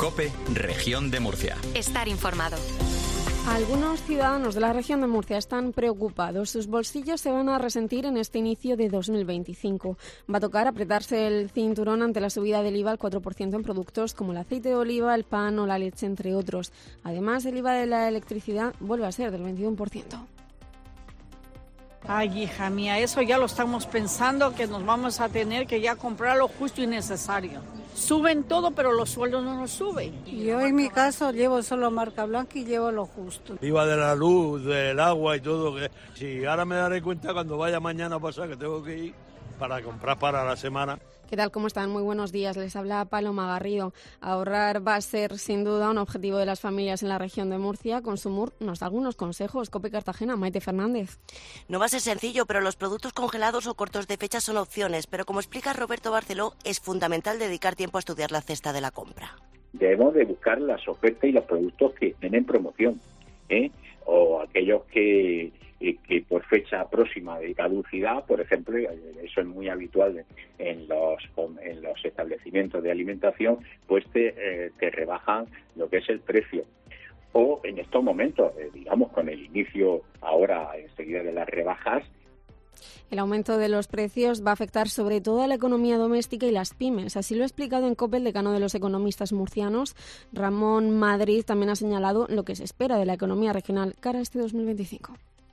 COPE, Región de Murcia. Estar informado. Algunos ciudadanos de la región de Murcia están preocupados. Sus bolsillos se van a resentir en este inicio de 2025. Va a tocar apretarse el cinturón ante la subida del IVA al 4% en productos como el aceite de oliva, el pan o la leche, entre otros. Además, el IVA de la electricidad vuelve a ser del 21%. Ay, hija mía, eso ya lo estamos pensando, que nos vamos a tener que ya comprar lo justo y necesario. Suben todo, pero los sueldos no nos suben. Yo en mi caso llevo solo marca blanca y llevo lo justo. IVA de la luz, del agua y todo. Que si ahora me daré cuenta cuando vaya mañana a pasar que tengo que ir para comprar para la semana. ¿Qué tal? ¿Cómo están? Muy buenos días. Les habla Paloma Garrido. Ahorrar va a ser sin duda un objetivo de las familias en la región de Murcia. Consumur nos da algunos consejos. COPE Cartagena, Maite Fernández. No va a ser sencillo, pero los productos congelados o cortos de fecha son opciones. Pero como explica Roberto Barceló, es fundamental dedicar tiempo a estudiar la cesta de la compra. Debemos de buscar las ofertas y los productos que estén en promoción, o aquellos que por fecha próxima de caducidad, por ejemplo, eso es muy habitual en los establecimientos de alimentación, pues te rebajan lo que es el precio. O en estos momentos, digamos, con el inicio ahora enseguida de las rebajas. El aumento de los precios va a afectar sobre todo a la economía doméstica y las pymes. Así lo ha explicado en COPE el decano de los economistas murcianos, Ramón Madrid. También ha señalado lo que se espera de la economía regional cara a este 2025.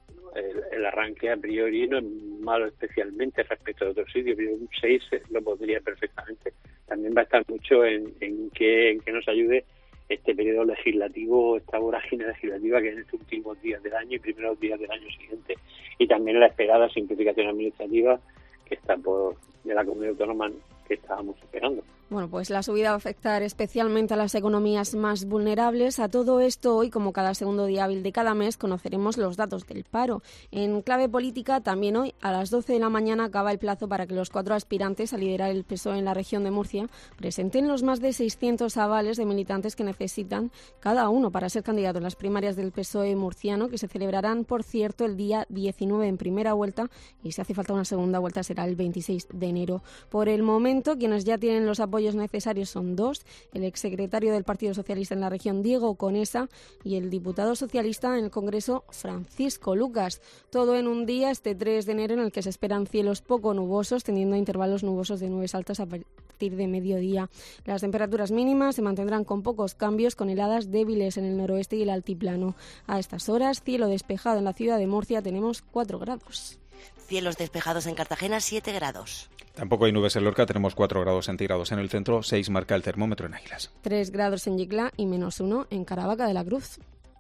El arranque a priori no es malo especialmente respecto a otros sitios, pero un 6 lo podría perfectamente. También va a estar mucho en que nos ayude este periodo legislativo, esta vorágine legislativa que es en estos últimos días del año y primeros días del año siguiente. Y también la esperada simplificación administrativa que está de la comunidad autónoma que estábamos esperando. Bueno, pues la subida va a afectar especialmente a las economías más vulnerables. A todo esto, hoy, como cada segundo día hábil de cada mes, conoceremos los datos del paro. En clave política, también hoy, a las 12 de la mañana, acaba el plazo para que los 4 aspirantes a liderar el PSOE en la región de Murcia presenten los más de 600 avales de militantes que necesitan cada uno para ser candidato en las primarias del PSOE murciano, que se celebrarán, por cierto, el día 19 en primera vuelta, y si hace falta una segunda vuelta será el 26 de enero. Por el momento, quienes ya tienen los apoyos necesarios son 2, el exsecretario del Partido Socialista en la región, Diego Conesa, y el diputado socialista en el Congreso, Francisco Lucas. Todo en un día, este 3 de enero, en el que se esperan cielos poco nubosos, tendiendo a intervalos nubosos de nubes altas a partir de mediodía. Las temperaturas mínimas se mantendrán con pocos cambios, con heladas débiles en el noroeste y el altiplano. A estas horas, cielo despejado en la ciudad de Murcia, tenemos 4 grados. Cielos despejados en Cartagena, 7 grados. Tampoco hay nubes en Lorca, tenemos 4 grados centígrados en el centro, 6 marca el termómetro en Águilas. 3 grados en Yecla y -1 en Caravaca de la Cruz.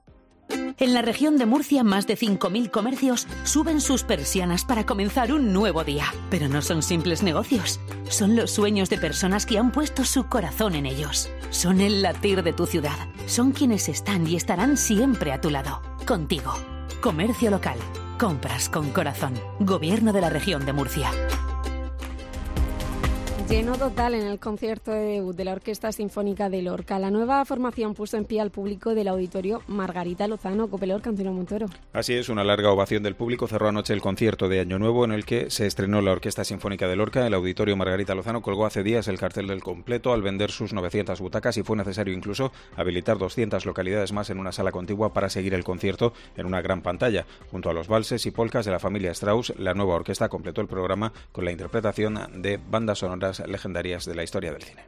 En la región de Murcia, más de 5.000 comercios suben sus persianas para comenzar un nuevo día. Pero no son simples negocios, son los sueños de personas que han puesto su corazón en ellos. Son el latir de tu ciudad, son quienes están y estarán siempre a tu lado, contigo. Comercio local, compras con corazón. Gobierno de la región de Murcia. Lleno total en el concierto de debut de la Orquesta Sinfónica de Lorca. La nueva formación puso en pie al público del auditorio Margarita Lozano. COPE Lorca, Antonio Montoro. Así es, una larga ovación del público cerró anoche el concierto de Año Nuevo en el que se estrenó la Orquesta Sinfónica de Lorca. El auditorio Margarita Lozano colgó hace días el cartel del completo al vender sus 900 butacas y fue necesario incluso habilitar 200 localidades más en una sala contigua para seguir el concierto en una gran pantalla. Junto a los valses y polcas de la familia Strauss, la nueva orquesta completó el programa con la interpretación de bandas sonoras legendarias de la historia del cine.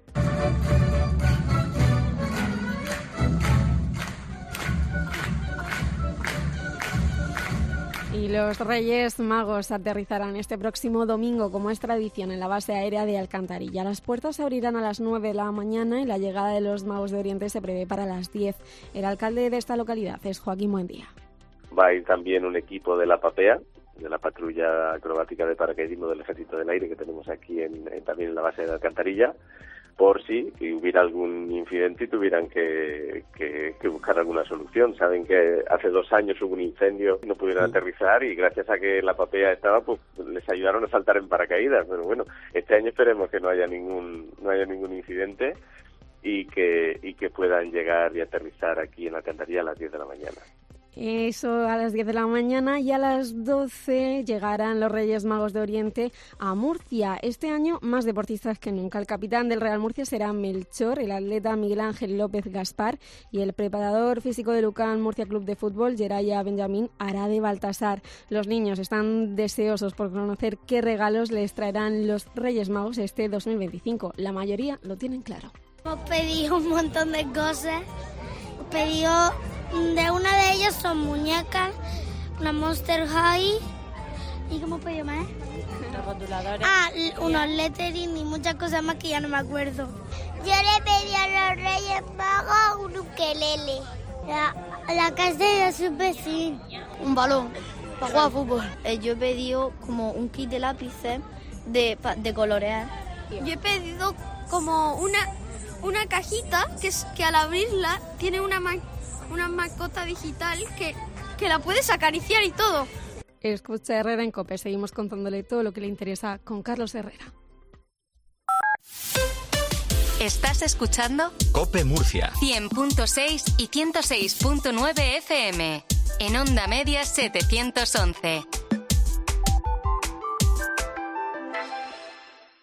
Y los Reyes Magos aterrizarán este próximo domingo, como es tradición, en la base aérea de Alcantarilla. Las puertas se abrirán a las 9 de la mañana y la llegada de los Magos de Oriente se prevé para las 10. El alcalde de esta localidad es Joaquín Buendía. Va a ir también un equipo de la PAPEA, de la patrulla acrobática de paracaidismo del Ejército del Aire que tenemos aquí también en la base de Alcantarilla, por si hubiera algún incidente y tuvieran que buscar alguna solución. Saben que hace 2 años hubo un incendio, no pudieron aterrizar y gracias a que la PAPEA estaba, pues les ayudaron a saltar en paracaídas. Pero bueno, este año esperemos que no haya ningún incidente y que puedan llegar y aterrizar aquí en Alcantarilla a las 10 de la mañana. Eso a las 10 de la mañana, y a las 12 llegarán los Reyes Magos de Oriente a Murcia. Este año más deportistas que nunca. El capitán del Real Murcia será Melchor, el atleta Miguel Ángel López Gaspar y el preparador físico de Lucan Murcia Club de Fútbol, Geraya Benjamín, hará de Baltasar. Los niños están deseosos por conocer qué regalos les traerán los Reyes Magos este 2025. La mayoría lo tienen claro. Hemos pedido un montón de cosas. Hemos pedido... De una de ellas son muñecas, una Monster High y ¿cómo pedido más? Los rotuladores. Unos lettering y muchas cosas más que ya no me acuerdo. Yo le pedí a los Reyes Magos un ukelele, la casa de su vecino, un balón para jugar a fútbol. Yo he pedido como un kit de lápices de colorear. Yo he pedido como una cajita que al abrirla tiene una mascota digital que la puedes acariciar y todo. Escucha Herrera en COPE. Seguimos contándole todo lo que le interesa con Carlos Herrera. ¿Estás escuchando? COPE Murcia. 100.6 y 106.9 FM. En onda media 711.